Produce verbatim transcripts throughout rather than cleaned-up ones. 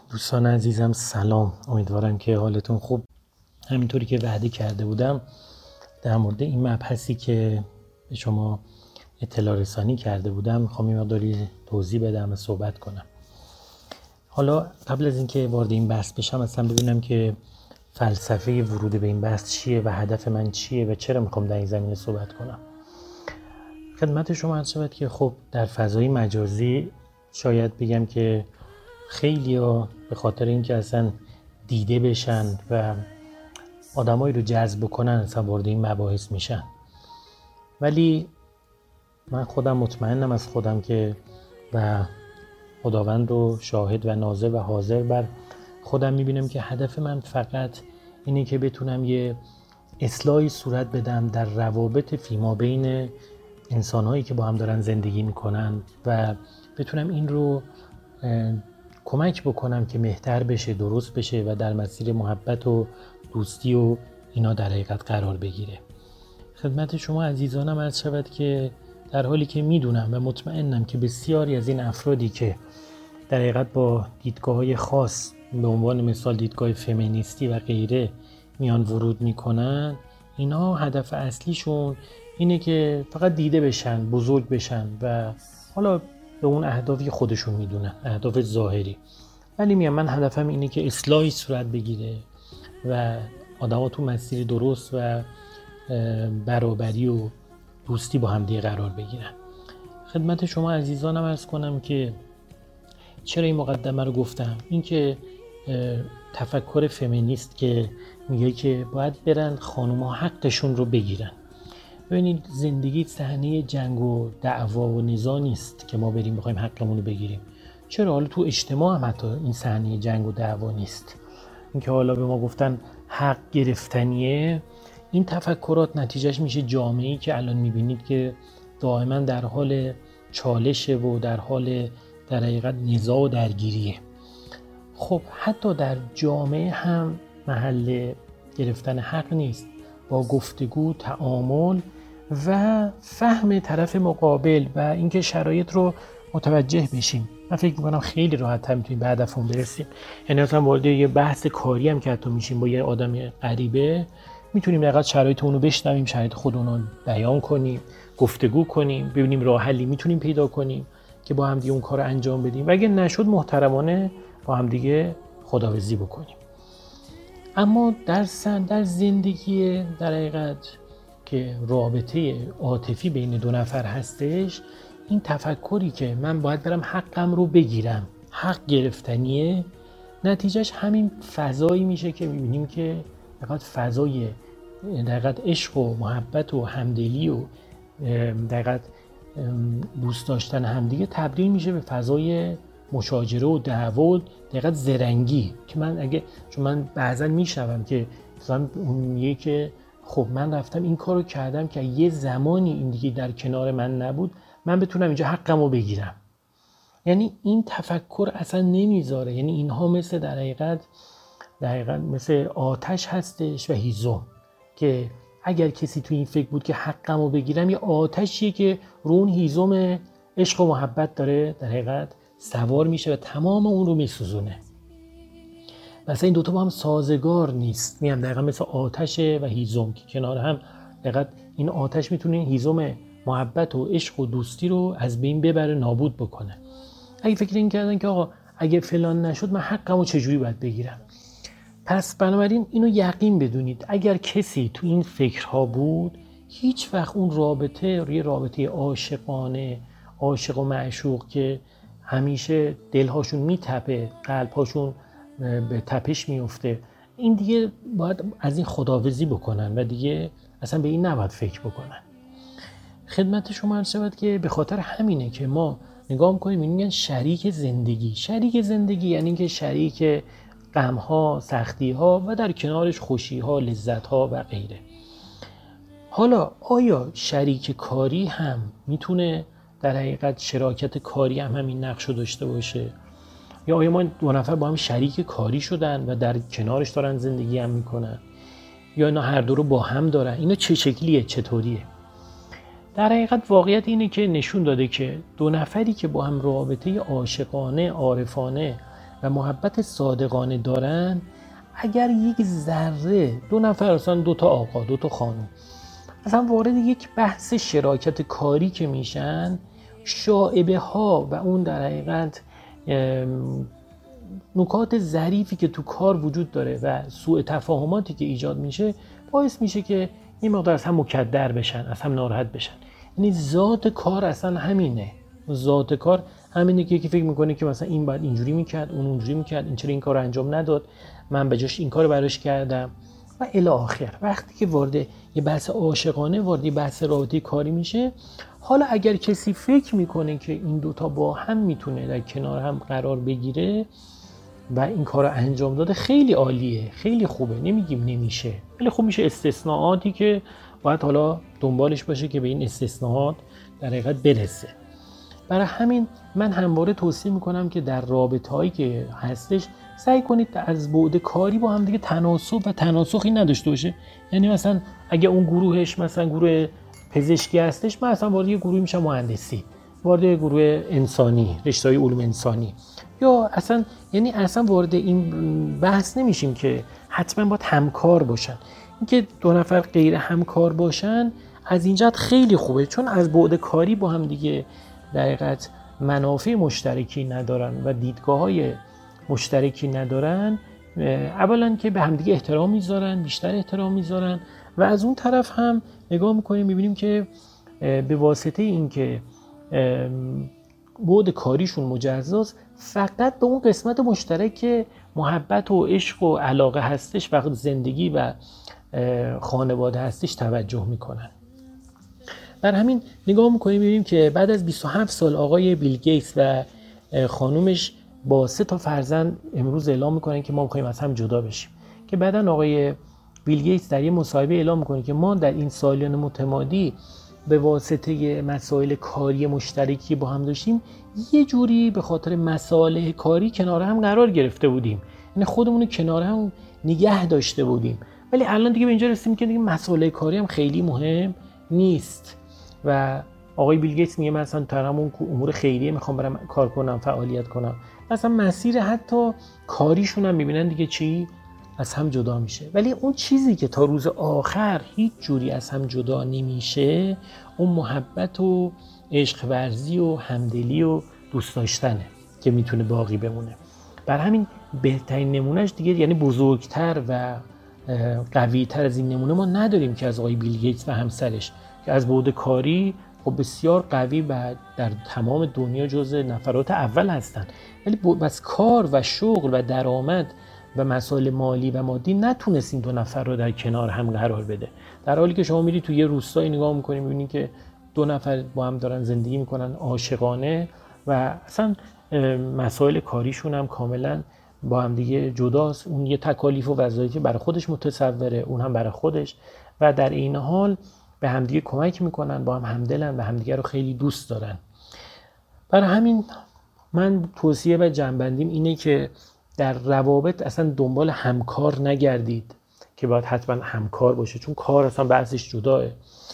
دوستان عزیزم سلام، امیدوارم که حالتون خوب. همینطوری که وعده کرده بودم در مورد این مبحثی که به شما اطلاع رسانی کرده بودم میخوام یه مقداری توضیح بدم و صحبت کنم. حالا قبل از اینکه وارد این بحث بشم اصلا ببینم که فلسفه ورود به این بحث چیه و هدف من چیه و چرا میخوام در این زمینه صحبت کنم. خدمت شما عرض شود که خب در فضای مجازی شاید بگم که خیلی ها به خاطر اینکه اصلا دیده بشن و آدمایی رو جذب کنن اصلا وارد این مباحث میشن، ولی من خودم مطمئنم از خودم که و خداوند رو شاهد و ناظر و حاضر بر خودم میبینم که هدف من فقط اینه که بتونم یه اصلاحی صورت بدم در روابط فیما بین انسانهایی که با هم دارن زندگی میکنن و بتونم این رو کمک بکنم که بهتر بشه، درست بشه و در مسیر محبت و دوستی و اینا در حقیقت قرار بگیره. خدمت شما عزیزانم عرض شود که در حالی که میدونم و مطمئنم که بسیاری از این افرادی که در حقیقت با دیدگاه‌های خاص به عنوان مثال دیدگاه فمینیستی و غیره میان ورود میکنن، اینا هدف اصلیشون اینه که فقط دیده بشن، بزرگ بشن و حالا به اون اهدافی خودشون میدونن، اهداف ظاهری. ولی میگم من هدفم اینه که اصلاحی صورت بگیره و آدم‌ها تو مسیر درست و برابری و دوستی با هم دیگه قرار بگیرن. خدمت شما عزیزانم عرض کنم که چرا این مقدمه رو گفتم. این که تفکر فمینیست که میگه که باید برن خانوما حقشون رو بگیرن. ببینید زندگی صحنه جنگ و دعوا و نزاع نیست که ما بریم بخوایم حقمون رو بگیریم. چرا حالا تو اجتماع هم حتی این صحنه جنگ و دعوا نیست. اینکه حالا به ما گفتن حق گرفتنیه، این تفکرات نتیجهش میشه جامعه‌ای که الان میبینید که دائما در حال چالشه و در حال در حقیقت نزاع و درگیریه. خب حتی در جامعه هم محل گرفتن حق نیست. با گفتگو، تعامل و فهم طرف مقابل و اینکه شرایط رو متوجه بشیم، من فکر میکنم خیلی راحت تر میتونیم به هدفمون برسیم. یعنی مثلا وارد یه بحث کاری هم که حتی میشیم با یه آدم غریبه، میتونیم دقیقاً شرایط اون رو بشنویم، شرایط خودمون رو بیان کنیم، گفتگو کنیم، ببینیم راه حلی میتونیم پیدا کنیم که با هم دیگه اون کار رو انجام بدیم و اگه نشد محترمانه با هم دیگه خداحافظی بکنیم. اما در سن در زندگی در حقیقت که رابطه عاطفی بین دو نفر هستش، این تفکری که من باید برم حقم رو بگیرم، حق گرفتنیه، نتیجهش همین فضایی میشه که میبینیم که در فضای در حقیقت عشق و محبت و همدلی و در حقیقت دوست داشتن همدیگه تبدیل میشه به فضای مشاجره و دعوا و دقیقاً زرنگی. که من اگه چون من بعضا میشنوم که مثلا اون میگه که خب من رفتم این کارو کردم که یه زمانی این دیگه در کنار من نبود، من بتونم اینجا حقمو بگیرم. یعنی این تفکر اصلا نمیذاره. یعنی اینها مثل در حقیقت در حقیقت مثل آتش هستش و هیزم، که اگر کسی تو این فکر بود که حقمو بگیرم، یه آتشیه که رو اون هیزم عشق و محبت داره در حقیقت سوار میشه و تمام اون رو میسوزونه. مثلا این دوتا با هم سازگار نیست. میگم دقیقا مثل آتش و هیزم که کنار هم دقیقا این آتش میتونه هیزم محبت و عشق و دوستی رو از بین ببره، نابود بکنه. اگه فکر این کردن که آقا اگه فلان نشد من حقمو چجوری باید بگیرم، پس بنابراین اینو یقین بدونید اگر کسی تو این فکرها بود، هیچ وقت اون رابطه یه رابطه عاشقانه، عاشق و معشوق که همیشه دلهاشون میتپه، قلبهاشون به تپش میفته، این دیگه باید از این خداحافظی بکنن و دیگه اصلا به این نباید فکر بکنن. خدمت شما عرض شود که به خاطر همینه که ما نگاه میکنیم میگن شریک زندگی. شریک زندگی یعنی اینکه شریک غم‌ها، سختی‌ها و در کنارش خوشی‌ها، لذت‌ها و غیره. حالا آیا شریک کاری هم میتونه در حقیقت شراکت کاری هم همین نقش رو داشته باشه؟ یا آیا ما دو نفر با هم شریک کاری شدن و در کنارش دارن زندگی هم میکنن، یا اینا هر دو رو با هم دارن؟ اینا چه شکلیه، چطوریه؟ در حقیقت واقعیت اینه که نشون داده که دو نفری که با هم رابطه عاشقانه، عارفانه و محبت صادقانه دارن، اگر یک ذره دو نفر اصلا دو تا آقا دو تا خانم اصلا وارد یک بحث شراکت کاری که میشن، شائبه ها و اون در حقیقت نکات ظریفی که تو کار وجود داره و سوء تفاهماتی که ایجاد میشه باعث میشه که این مقدار از هم مکدر بشن، از هم ناراحت بشن. یعنی ذات کار اصلا همینه، ذات کار همینه که یکی فکر میکنه که مثلا این باید اینجوری میکرد، اون اونجوری میکرد، این چرا این کار انجام نداد، من به جاش این کار براش کردم و الی آخر. وقتی که وارد یه بحث عاشقانه، وارد یه بحث رابطه کاری میشه، حالا اگر کسی فکر میکنه که این دوتا با هم میتونه در کنار هم قرار بگیره و این کار رو انجام داده، خیلی عالیه، خیلی خوبه، نمیگیم نمیشه، خیلی خوب میشه. استثناءاتی که باید حالا دنبالش باشه که به این استثناءات در حقیقت برسه. برای همین من همواره توصیه میکنم که در رابطه‌هایی که هستش سعی کنید از بعد کاری با هم دیگه تناسب و تناسخی نداشته باشه. یعنی مثلا اگه اون گروهش مثلا گروه پزشکی هستش، من اصلا وارد یه گروهی میشم مهندسی، وارد یه گروه انسانی، رشته‌های علوم انسانی، یا اصلا یعنی اصلا وارد این بحث نمیشیم که حتما باید همکار باشن. اینکه دو نفر غیر همکار باشن از این جهت خیلی خوبه، چون از بعد کاری با هم دیگه در حقیقت منافع مشترکی ندارن و دیدگاه‌های مشترکی ندارن. اولا که به همدیگه احترام میذارن، بیشتر احترام میذارن، و از اون طرف هم نگاه میکنیم میبینیم که به واسطه این که بعد کاریشون مجزاست، فقط به اون قسمت مشترک که محبت و عشق و علاقه هستش و زندگی و خانواده هستش توجه میکنن. بر همین نگاه میکنیم میبینیم که بعد از بیست و هفت سال آقای بیل گیتس و خانومش با سه تا فرزند امروز اعلام میکنن که ما میخوایم از هم جدا بشیم. که بعدن آقای بیل گیتس در یه مصاحبه اعلام میکنه که ما در این سالیان متمادی به واسطه مسائل کاری مشترکی با هم داشتیم، یه جوری به خاطر مسائل کاری کنار هم قرار گرفته بودیم، یعنی خودمون رو کنار هم نگه داشته بودیم، ولی الان دیگه به اینجا رسیدیم که دیگه مسائل کاری هم خیلی مهم نیست. و آقای بیل گیتس میگه مثلا تا همون امور خیریه میخوام برم کار کنم، فعالیت کنم، مثلا مسیر حتی کاریشون هم میبینن دیگه چی از هم جدا میشه. ولی اون چیزی که تا روز آخر هیچ جوری از هم جدا نمیشه، اون محبت و عشق ورزی و همدلی و دوست داشتنه که میتونه باقی بمونه. بر همین بهترین نمونهش دیگه، یعنی بزرگتر و قوی‌تر از این نمونه ما نداریم که از آقای بیل گیتس و همسرش، که از بعد کاری خب بسیار قوی و در تمام دنیا جزو نفرات اول هستن، ولی بس کار و شغل و درآمد و مسائل مالی و مادی نتونست این دو نفر رو در کنار هم قرار بده. در حالی که شما میری تو یه روستایی نگاه میکنی میبینی که دو نفر با هم دارن زندگی میکنن عاشقانه و اصلا مسائل کاریشون هم کاملا با هم دیگه جداست. اون یه تکالیف و وظایفی برای خودش متصوره، اون هم برای خودش، و در این حال به همدیگه کمک میکنن، با هم همدلن و همدیگه رو خیلی دوست دارن. برای همین من توصیه و جنبندیم اینه که در روابط اصلا دنبال همکار نگردید که باید حتما همکار باشه، چون کار اصلا بحثش جداه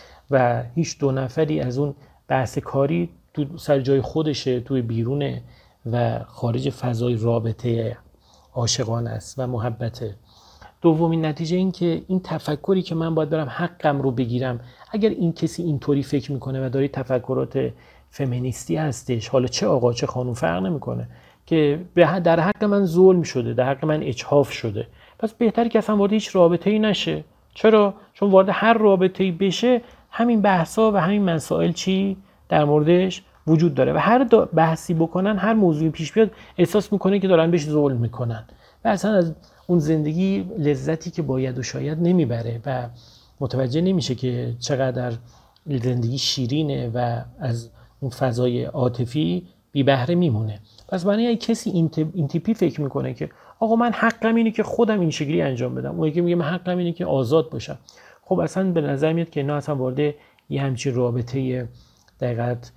و هیچ دو نفری از اون بحث کاری تو سر جای خودشه، توی بیرونه و خارج فضای رابطه عاشقانه است و محبته. دومین نتیجه این که این تفکری که من باید برم حقم رو بگیرم، اگر این کسی اینطوری فکر میکنه و داره تفکرات فمینیستی هستش، حالا چه آقا چه خانم فرق نمیکنه، که در حق من ظلم شده، در حق من اجحاف شده، پس بهتره که اصلا وارد هیچ رابطه‌ای نشه. چرا؟ چون وارد هر رابطه‌ای بشه همین بحثا و همین مسائل چی در موردش وجود داره و هر بحثی بکنن، هر موضوعی پیش بیاد احساس میکنه که دارن بهش ظلم میکنن و اصلا از اون زندگی لذتی که باید و شاید نمیبره و متوجه نمیشه که چقدر زندگی شیرینه و از اون فضای عاطفی بی بهره میمونه. پس برای کسی این تیپی فکر میکنه که آقا من حقم اینه که خودم این شکلی انجام بدم، اون یکی میگه من حقم اینه که آزاد باشم، خب اصلا به نظر میاد که اینا اصلا وارد یه همچین رابطه دقیقاً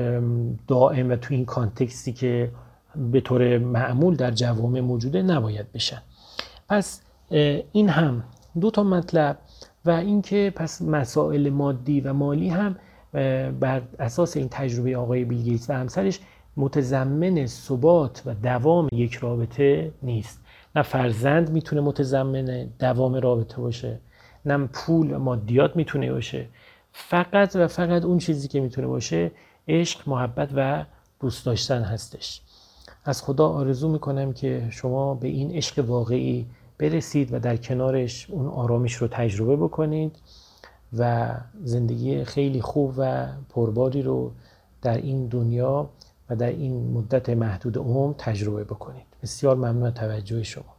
دائم و تو این کانتکستی که به طور معمول در جوامع موجوده نباید بشن. پس این هم دو تا مطلب، و اینکه پس مسائل مادی و مالی هم بر اساس این تجربه آقای بیل گیتس و همسرش متضمن ثبات و دوام یک رابطه نیست. نه فرزند میتونه متضمن دوام رابطه باشه، نه پول و مادیات میتونه باشه. فقط و فقط اون چیزی که میتونه باشه عشق، محبت و دوست داشتن هستش. از خدا آرزو میکنم که شما به این عشق واقعی برسید و در کنارش اون آرامش رو تجربه بکنید و زندگی خیلی خوب و پرباری رو در این دنیا و در این مدت محدود عمر تجربه بکنید. بسیار ممنون از توجه شما.